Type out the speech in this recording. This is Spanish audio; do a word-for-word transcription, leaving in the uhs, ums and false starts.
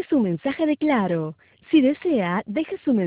su mensaje de Claro. Si desea, deje su mensaje.